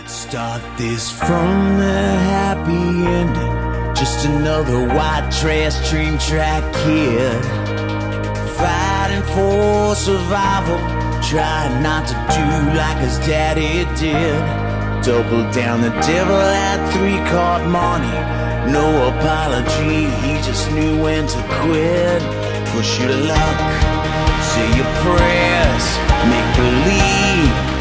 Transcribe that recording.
Start this from the happy ending. Just another white trash train track kid, fighting for survival, trying not to do like his daddy did. Double down, the devil had 3-card money. No apology, he just knew when to quit. Push your luck, say your prayers, make believe.